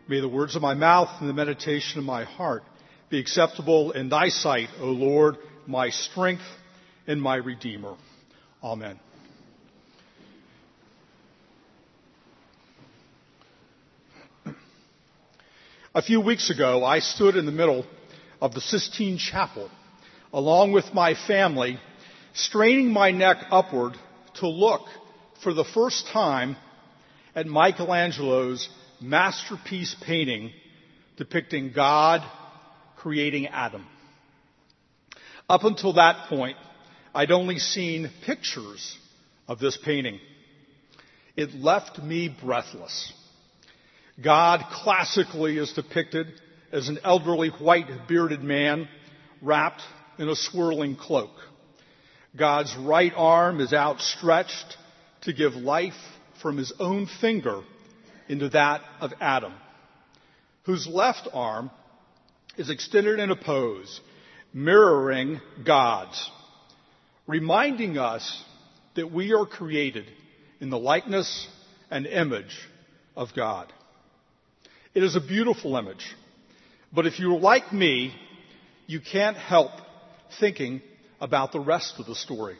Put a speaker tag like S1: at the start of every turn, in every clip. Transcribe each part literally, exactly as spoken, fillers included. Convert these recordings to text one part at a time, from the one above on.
S1: May the words of my mouth and the meditation of my heart be acceptable in thy sight, O Lord, my strength and my Redeemer. Amen. A few weeks ago, I stood in the middle of the Sistine Chapel, along with my family, straining my neck upward to look for the first time at Michelangelo's masterpiece painting depicting God creating Adam. Up until that point, I'd only seen pictures of this painting. It left me breathless. God classically is depicted as an elderly white bearded man wrapped in a swirling cloak. God's right arm is outstretched to give life from his own finger into that of Adam, whose left arm is extended in a pose mirroring God's, reminding us that we are created in the likeness and image of God. It is a beautiful image, but if you're like me, you can't help thinking about the rest of the story.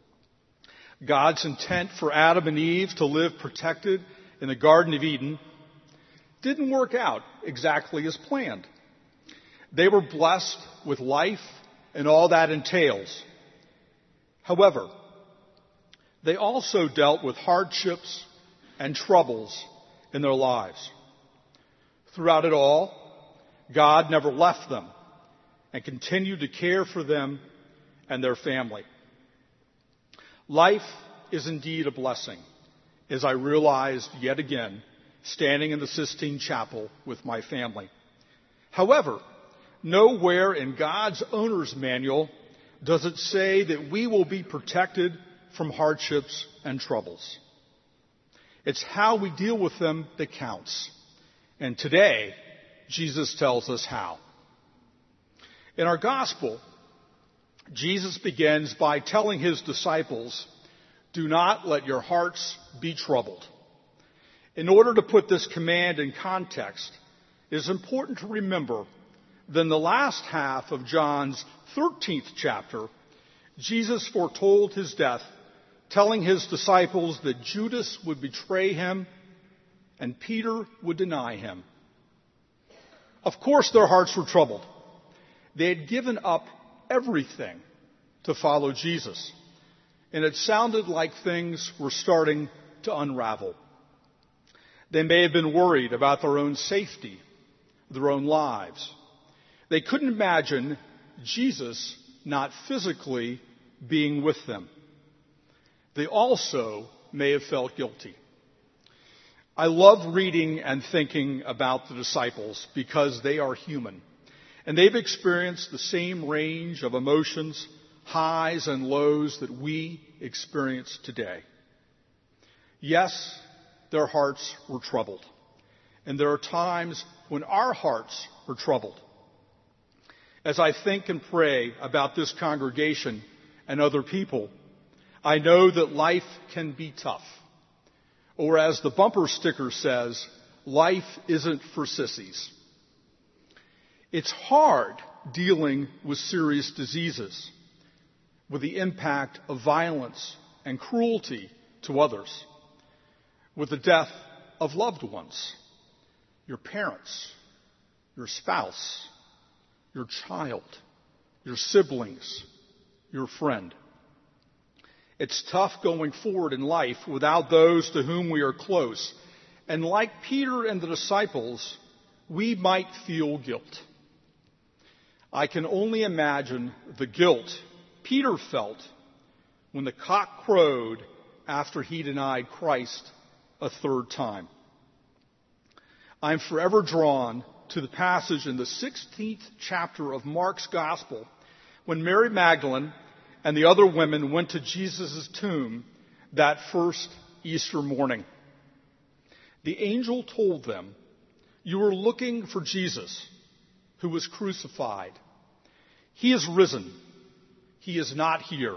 S1: God's intent for Adam and Eve to live protected in the Garden of Eden didn't work out exactly as planned. They were blessed with life and all that entails. However, they also dealt with hardships and troubles in their lives. Throughout it all, God never left them and continued to care for them and their family. Life is indeed a blessing, as I realized yet again standing in the Sistine Chapel with my family. However, nowhere in God's owner's manual does it say that we will be protected from hardships and troubles. It's how we deal with them that counts. And today, Jesus tells us how. In our gospel, Jesus begins by telling his disciples, "Do not let your hearts be troubled." In order to put this command in context, it is important to remember that in the last half of John's thirteenth chapter, Jesus foretold his death, telling his disciples that Judas would betray him and Peter would deny him. Of course, their hearts were troubled. They had given up everything to follow Jesus, and it sounded like things were starting to unravel. They may have been worried about their own safety, their own lives. They couldn't imagine Jesus not physically being with them. They also may have felt guilty. I love reading and thinking about the disciples because they are human, and they've experienced the same range of emotions, highs and lows that we experience today. Yes, their hearts were troubled, and there are times when our hearts are troubled. As I think and pray about this congregation and other people, I know that life can be tough. Or as the bumper sticker says, life isn't for sissies. It's hard dealing with serious diseases, with the impact of violence and cruelty to others, with the death of loved ones, your parents, your spouse, your child, your siblings, your friend. It's tough going forward in life without those to whom we are close. And like Peter and the disciples, we might feel guilt. I can only imagine the guilt Peter felt when the cock crowed after he denied Christ a third time. I'm forever drawn to the passage in the sixteenth chapter of Mark's Gospel when Mary Magdalene and the other women went to Jesus' tomb that first Easter morning. The angel told them, "You are looking for Jesus, who was crucified. He is risen. He is not here.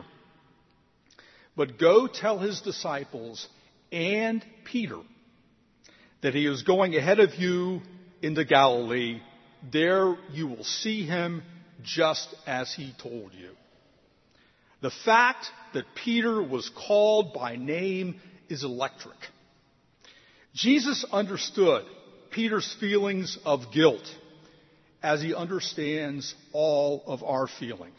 S1: But go tell his disciples and Peter that he is going ahead of you into Galilee. There you will see him just as he told you. The fact that Peter was called by name is electric. Jesus understood Peter's feelings of guilt as he understands all of our feelings.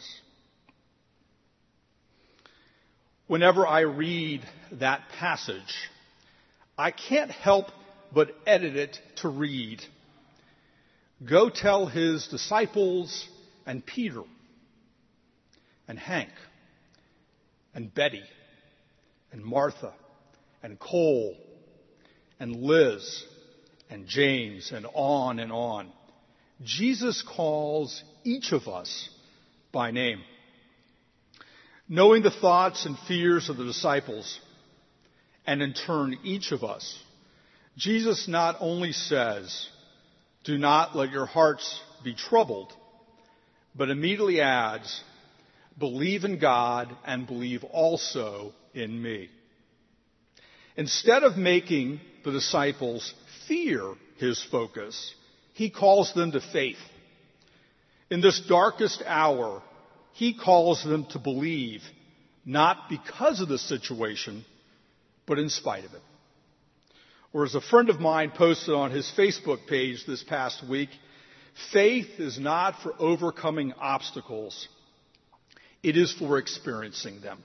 S1: Whenever I read that passage, I can't help but edit it to read, "Go tell his disciples and Peter and Hank and Betty and Martha and Cole and Liz and James," and on and on. Jesus calls each of us by name. Knowing the thoughts and fears of the disciples, and in turn each of us, Jesus not only says, "Do not let your hearts be troubled," but immediately adds, "Believe in God and believe also in me." Instead of making the disciples fear his focus, he calls them to faith. In this darkest hour, he calls them to believe, not because of the situation, but in spite of it. Or as a friend of mine posted on his Facebook page this past week, faith is not for overcoming obstacles. It is for experiencing them.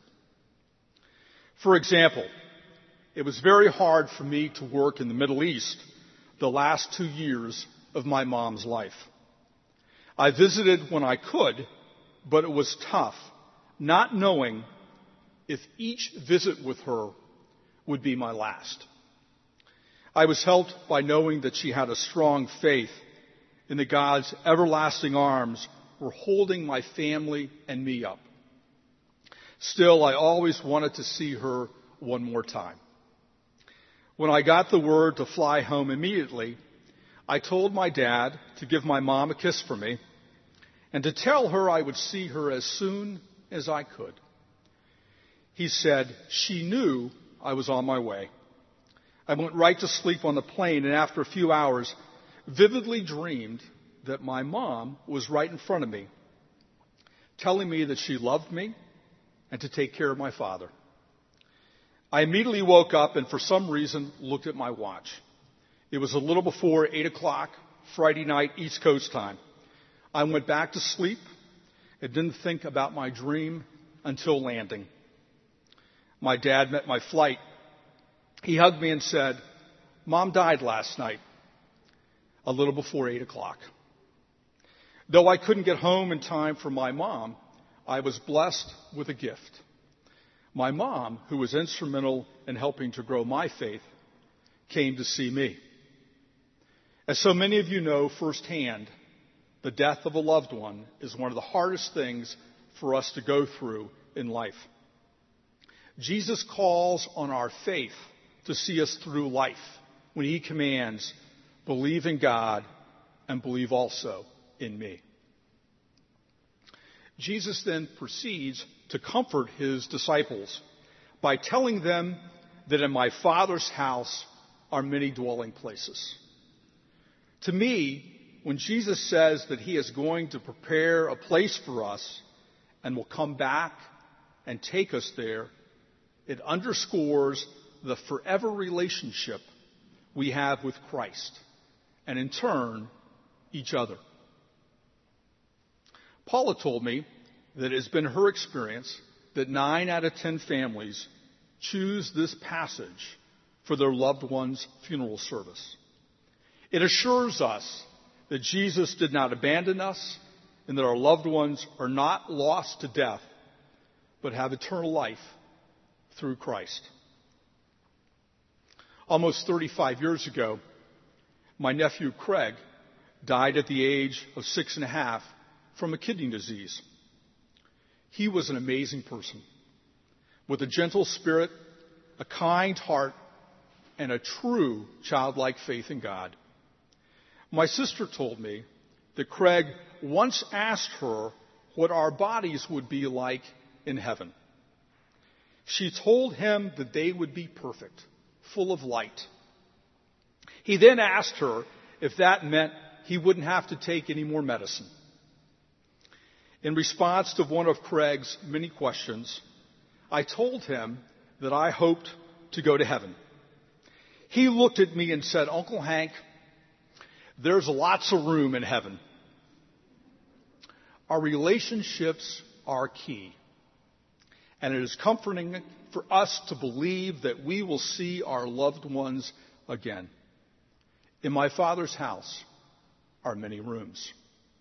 S1: For example, it was very hard for me to work in the Middle East the last two years of my mom's life. I visited when I could, but it was tough, not knowing if each visit with her would be my last. I was helped by knowing that she had a strong faith and that God's everlasting arms were holding my family and me up. Still, I always wanted to see her one more time. When I got the word to fly home immediately, I told my dad to give my mom a kiss for me and to tell her I would see her as soon as I could. He said she knew I was on my way. I went right to sleep on the plane, and after a few hours, vividly dreamed that my mom was right in front of me, telling me that she loved me and to take care of my father. I immediately woke up and for some reason looked at my watch. It was a little before eight o'clock, Friday night, East Coast time. I went back to sleep and didn't think about my dream until landing. My dad met my flight. He hugged me and said, "Mom died last night, a little before eight o'clock. Though I couldn't get home in time for my mom, I was blessed with a gift. My mom, who was instrumental in helping to grow my faith, came to see me. As so many of you know firsthand, the death of a loved one is one of the hardest things for us to go through in life. Jesus calls on our faith to see us through life when he commands, "Believe in God and believe also in me." Jesus then proceeds to comfort his disciples by telling them that in my Father's house are many dwelling places. To me, when Jesus says that he is going to prepare a place for us and will come back and take us there, it underscores the forever relationship we have with Christ and in turn, each other. Paula told me that it has been her experience that nine out of ten families choose this passage for their loved one's funeral service. It assures us that Jesus did not abandon us and that our loved ones are not lost to death, but have eternal life through Christ. Almost thirty-five years ago, my nephew Craig died at the age of six and a half from a kidney disease. He was an amazing person with a gentle spirit, a kind heart, and a true childlike faith in God. My sister told me that Craig once asked her what our bodies would be like in heaven. She told him that they would be perfect, full of light. He then asked her if that meant he wouldn't have to take any more medicine. In response to one of Craig's many questions, I told him that I hoped to go to heaven. He looked at me and said, "Uncle Hank, there's lots of room in heaven." Our relationships are key, and it is comforting for us to believe that we will see our loved ones again. In my Father's house are many rooms.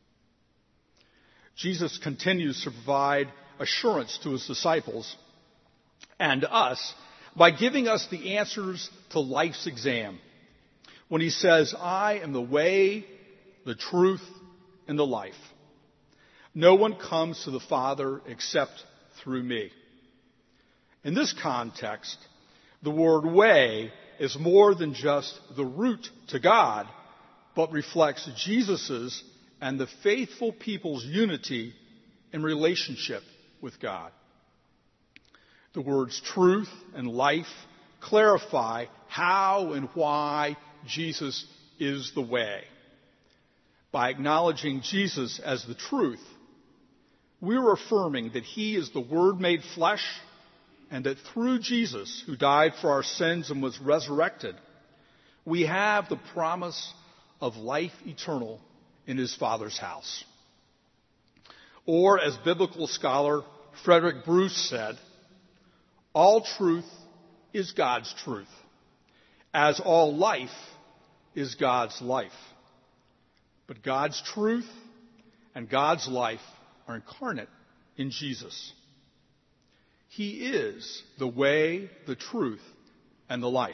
S1: Jesus continues to provide assurance to his disciples and us by giving us the answers to life's exam when he says, "I am the way, the truth, and the life. No one comes to the Father except through me." In this context, the word way is more than just the route to God, but reflects Jesus's and the faithful people's unity in relationship with God. The words truth and life clarify how and why Jesus is the way. By acknowledging Jesus as the truth, we're affirming that he is the Word made flesh, and that through Jesus, who died for our sins and was resurrected, we have the promise of life eternal in his Father's house. Or, as biblical scholar Frederick Bruce said, all truth is God's truth, as all life is God's life. But God's truth and God's life are incarnate in Jesus. He is the way, the truth, and the life.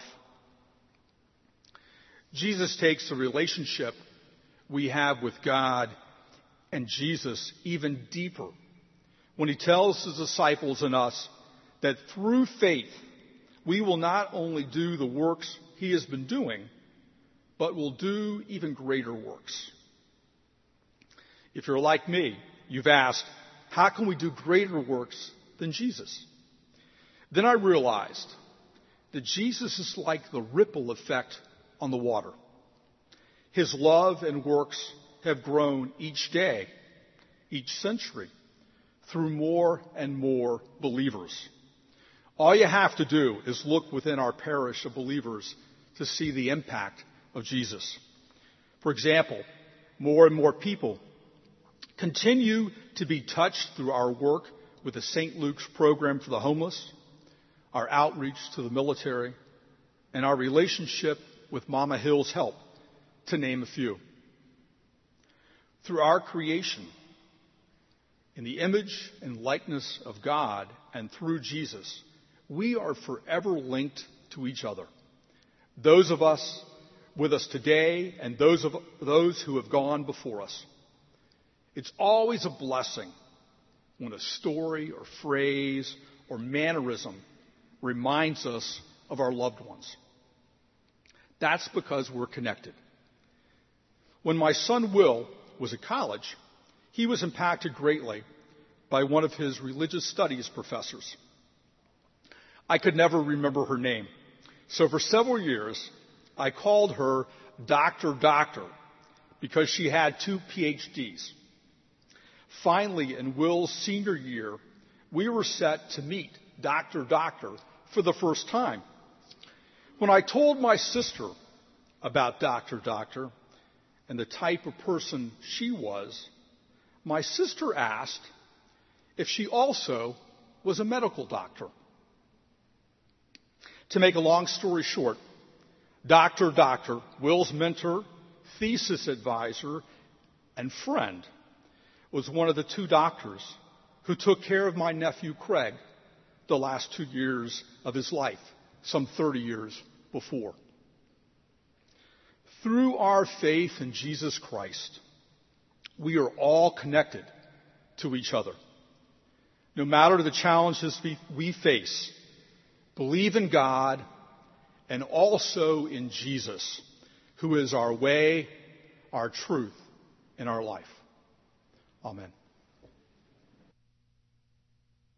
S1: Jesus takes the relationship we have with God and Jesus even deeper when he tells his disciples and us that through faith we will not only do the works he has been doing, but will do even greater works. If you're like me, you've asked, how can we do greater works than Jesus? Then I realized that Jesus is like the ripple effect on the water. His love and works have grown each day, each century, through more and more believers. All you have to do is look within our parish of believers to see the impact of Jesus. For example, more and more people continue to be touched through our work with the Saint Luke's program for the homeless, our outreach to the military, and our relationship with Mama Hill's Help, to name a few. Through our creation, in the image and likeness of God, and through Jesus, we are forever linked to each other. Those of us with us today and those of those who have gone before us. It's always a blessing when a story or phrase or mannerism reminds us of our loved ones. That's because we're connected. When my son Will was at college, he was impacted greatly by one of his religious studies professors. I could never remember her name, so for several years I called her Doctor Doctor because she had two P H Ds. Finally, in Will's senior year, we were set to meet Doctor Doctor for the first time. When I told my sister about Doctor Doctor and the type of person she was, my sister asked if she also was a medical doctor. To make a long story short, Doctor Doctor, Will's mentor, thesis advisor, and friend, was one of the two doctors who took care of my nephew Craig the last two years of his life, some thirty years before. Through our faith in Jesus Christ, we are all connected to each other. No matter the challenges we, we face, believe in God and also in Jesus, who is our way, our truth, and our life. Amen.